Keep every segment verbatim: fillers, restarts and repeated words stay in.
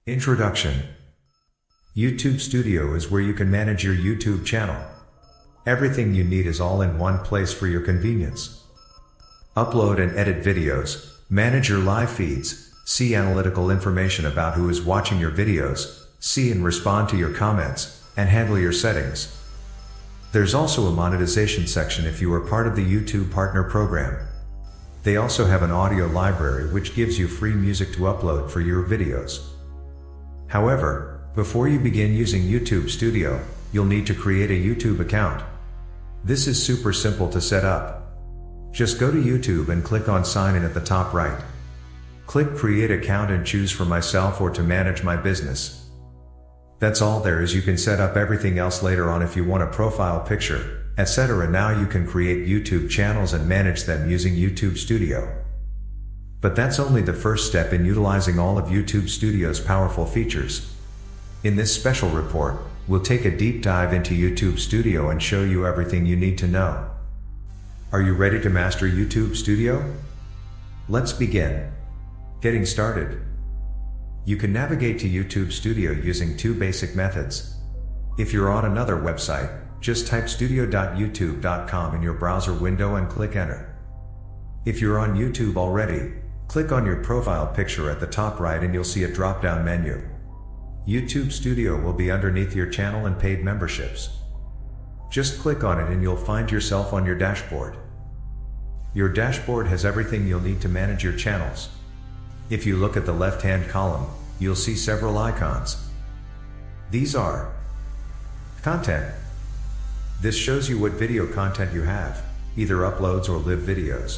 Introduction. YouTube Studio is where you can manage your YouTube channel. Everything you need is all in one place for your convenience. Upload and edit videos, manage your live feeds, see analytical information about who is watching your videos, see and respond to your comments, and handle your settings. There's also a monetization section if you are part of the YouTube Partner Program. They also have an audio library which gives you free music to upload for your videos. However, before you begin using YouTube Studio, you'll need to create a YouTube account. This is super simple to set up. Just go to YouTube and click on Sign In at the top right. Click Create Account and choose for myself or to manage my business. That's all there is. You can set up everything else later on if you want a profile picture, et cetera. Now you can create YouTube channels and manage them using YouTube Studio. But that's only the first step in utilizing all of YouTube Studio's powerful features. In this special report, we'll take a deep dive into YouTube Studio and show you everything you need to know. Are you ready to master YouTube Studio? Let's begin. Getting started. You can navigate to YouTube Studio using two basic methods. If you're on another website, just type studio dot youtube dot com in your browser window and click Enter. If you're on YouTube already, click on your profile picture at the top right and you'll see a drop-down menu. YouTube Studio will be underneath your channel and paid memberships. Just click on it and you'll find yourself on your dashboard. Your dashboard has everything you'll need to manage your channels. If you look at the left-hand column, you'll see several icons. These are Content. This shows you what video content you have, either uploads or live videos.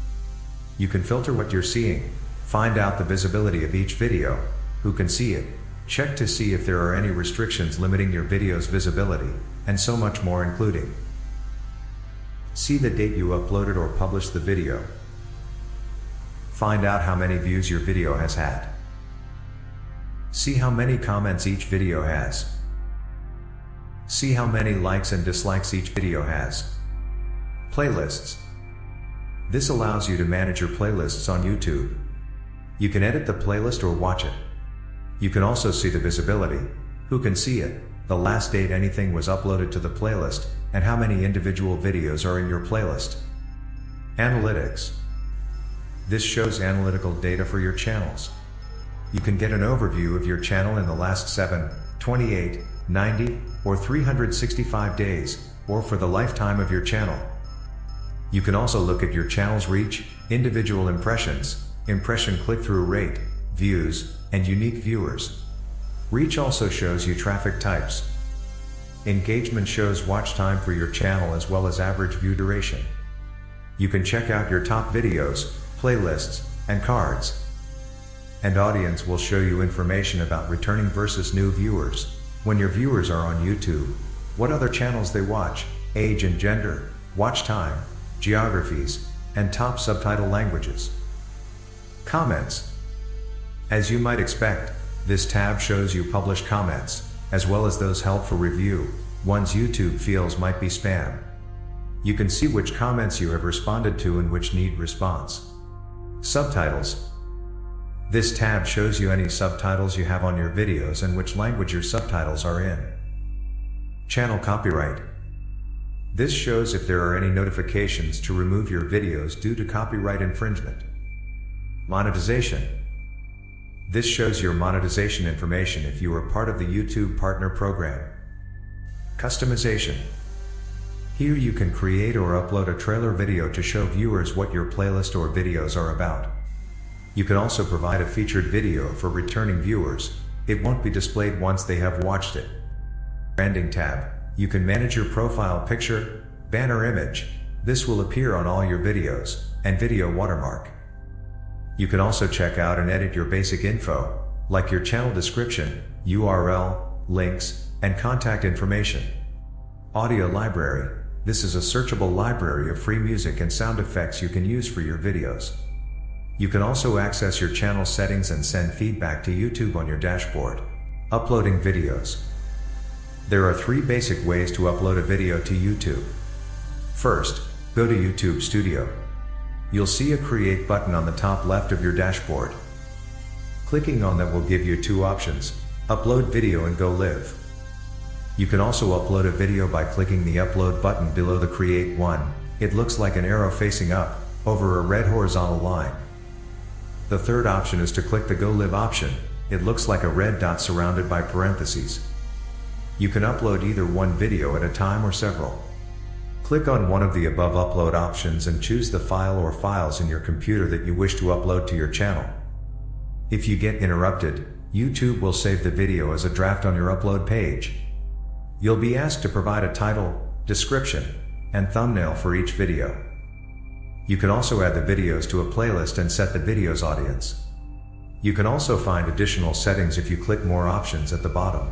You can filter what you're seeing, find out the visibility of each video, who can see it, check to see if there are any restrictions limiting your video's visibility, and so much more, including see the date you uploaded or published the video. Find out how many views your video has had. See how many comments each video has. See how many likes and dislikes each video has. Playlists. This allows you to manage your playlists on YouTube. You can edit the playlist or watch it. You can also see the visibility, who can see it, the last date anything was uploaded to the playlist, and how many individual videos are in your playlist. Analytics. This shows analytical data for your channels. You can get an overview of your channel in the last seven, twenty-eight, ninety, or three hundred sixty-five days, or for the lifetime of your channel. You can also look at your channel's reach, individual impressions, impression click-through rate, views, and unique viewers. Reach also shows you traffic types. Engagement shows watch time for your channel as well as average view duration. You can check out your top videos, playlists, and cards. And audience will show you information about returning versus new viewers, when your viewers are on YouTube, what other channels they watch, age and gender, watch time, geographies, and top subtitle languages. Comments. As you might expect, this tab shows you published comments, as well as those held for review, ones YouTube feels might be spam. You can see which comments you have responded to and which need response. Subtitles. This tab shows you any subtitles you have on your videos and which language your subtitles are in. Channel copyright. This shows if there are any notifications to remove your videos due to copyright infringement. Monetization. This shows your monetization information if you are part of the YouTube Partner Program. Customization. Here you can create or upload a trailer video to show viewers what your playlist or videos are about. You can also provide a featured video for returning viewers. It won't be displayed once they have watched it. Branding tab. You can manage your profile picture, banner image. This will appear on all your videos, and video watermark. You can also check out and edit your basic info, like your channel description, U R L, links, and contact information. Audio library. This is a searchable library of free music and sound effects you can use for your videos. You can also access your channel settings and send feedback to YouTube on your dashboard. Uploading videos. There are three basic ways to upload a video to YouTube. First, go to YouTube Studio. You'll see a Create button on the top left of your dashboard. Clicking on that will give you two options: upload video and go live. You can also upload a video by clicking the upload button below the create one. It looks like an arrow facing up, over a red horizontal line. The third option is to click the go live option. It looks like a red dot surrounded by parentheses. You can upload either one video at a time or several. Click on one of the above upload options and choose the file or files in your computer that you wish to upload to your channel. If you get interrupted, YouTube will save the video as a draft on your upload page. You'll be asked to provide a title, description, and thumbnail for each video. You can also add the videos to a playlist and set the video's audience. You can also find additional settings if you click more options at the bottom.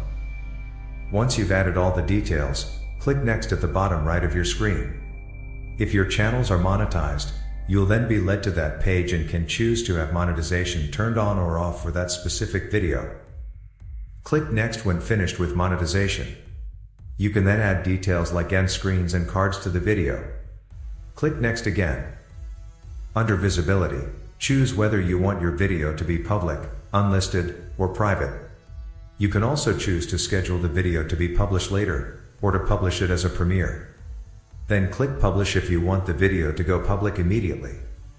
Once you've added all the details, click next at the bottom right of your screen. If your channels are monetized, you'll then be led to that page and can choose to have monetization turned on or off for that specific video. Click next when finished with monetization. You can then add details like end screens and cards to the video. Click next again. Under visibility, choose whether you want your video to be public, unlisted, or private. You can also choose to schedule the video to be published later, or to publish it as a premiere. Then click publish if you want the video to go public immediately.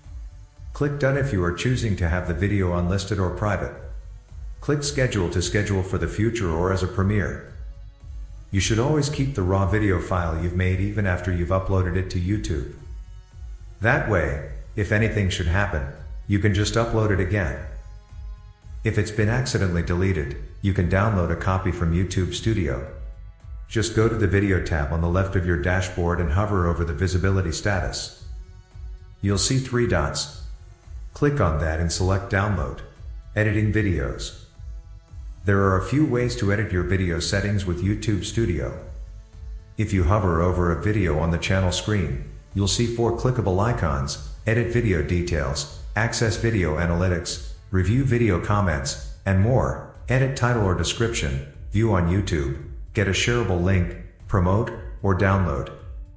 Click done if you are choosing to have the video unlisted or private. Click schedule to schedule for the future or as a premiere. You should always keep the raw video file you've made even after you've uploaded it to YouTube. That way, if anything should happen, you can just upload it again. If it's been accidentally deleted, you can download a copy from YouTube Studio. Just go to the Video tab on the left of your dashboard and hover over the visibility status. You'll see three dots. Click on that and select Download. Editing videos. There are a few ways to edit your video settings with YouTube Studio. If you hover over a video on the channel screen, you'll see four clickable icons: Edit Video Details, Access Video Analytics, Review Video Comments, and more. Edit title or description, view on YouTube, get a shareable link, promote, or download.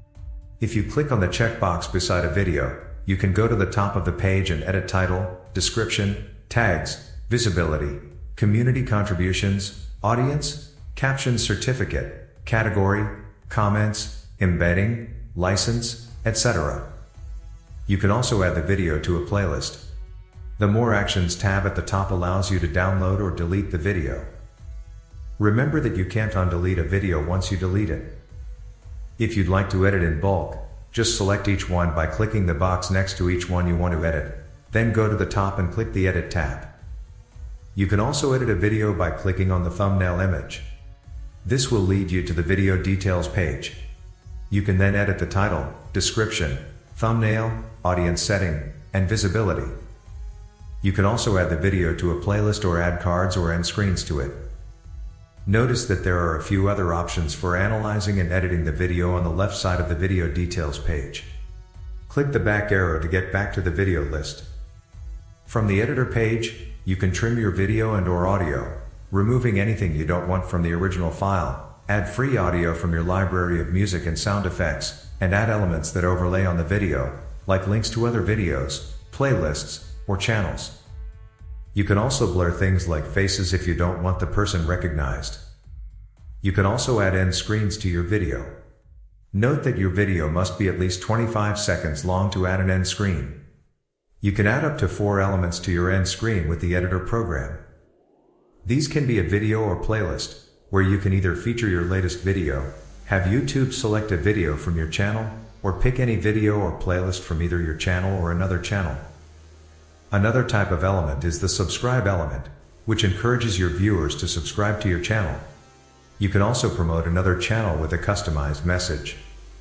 If you click on the checkbox beside a video, you can go to the top of the page and edit title, description, tags, visibility, community contributions, audience, captions, certificate, category, comments, embedding, license, et cetera. You can also add the video to a playlist. The More Actions tab at the top allows you to download or delete the video. Remember that you can't undelete a video once you delete it. If you'd like to edit in bulk, just select each one by clicking the box next to each one you want to edit, then go to the top and click the Edit tab. You can also edit a video by clicking on the thumbnail image. This will lead you to the video details page. You can then edit the title, description, thumbnail, audience setting, and visibility. You can also add the video to a playlist or add cards or end screens to it. Notice that there are a few other options for analyzing and editing the video on the left side of the video details page. Click the back arrow to get back to the video list. From the editor page, you can trim your video and or audio, removing anything you don't want from the original file, add free audio from your library of music and sound effects, and add elements that overlay on the video, like links to other videos, playlists, or channels. You can also blur things like faces if you don't want the person recognized. You can also add end screens to your video. Note that your video must be at least twenty-five seconds long to add an end screen. You can add up to four elements to your end screen with the editor program. These can be a video or playlist, where you can either feature your latest video, have YouTube select a video from your channel, or pick any video or playlist from either your channel or another channel. Another type of element is the subscribe element, which encourages your viewers to subscribe to your channel. You can also promote another channel with a customized message.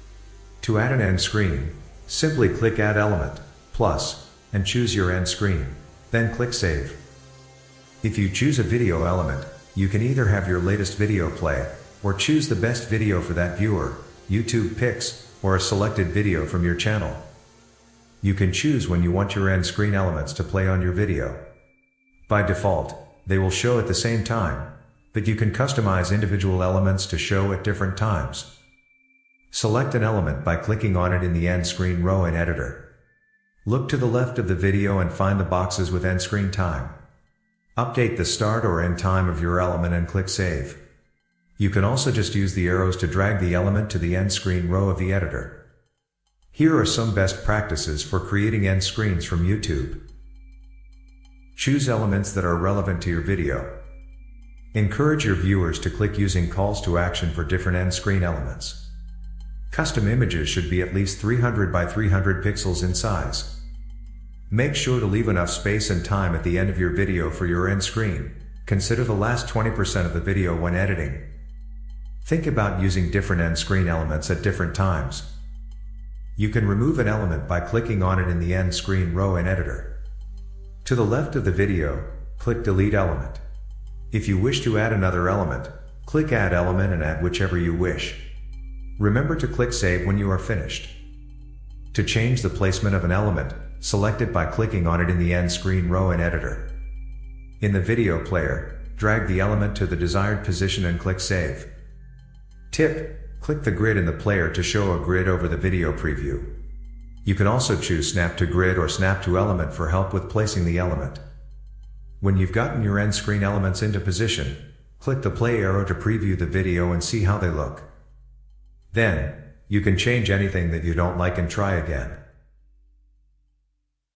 To add an end screen, simply click Add Element, Plus, and choose your end screen, then click Save. If you choose a video element, you can either have your latest video play, or choose the best video for that viewer, YouTube picks, or a selected video from your channel. You can choose when you want your end screen elements to play on your video. By default, they will show at the same time, but you can customize individual elements to show at different times. Select an element by clicking on it in the end screen row in Editor. Look to the left of the video and find the boxes with end screen time. Update the start or end time of your element and click Save. You can also just use the arrows to drag the element to the end screen row of the editor. Here are some best practices for creating end screens from YouTube. Choose elements that are relevant to your video. Encourage your viewers to click using calls to action for different end screen elements. Custom images should be at least three hundred by three hundred pixels in size. Make sure to leave enough space and time at the end of your video for your end screen. Consider the last twenty percent of the video when editing. Think about using different end screen elements at different times. You can remove an element by clicking on it in the end screen row in Editor. To the left of the video, click Delete Element. If you wish to add another element, click Add Element and add whichever you wish. Remember to click Save when you are finished. To change the placement of an element, select it by clicking on it in the end screen row in Editor. In the video player, drag the element to the desired position and click Save. Tip: click the grid in the player to show a grid over the video preview. You can also choose Snap to Grid or Snap to Element for help with placing the element. When you've gotten your end screen elements into position, click the play arrow to preview the video and see how they look. Then, you can change anything that you don't like and try again.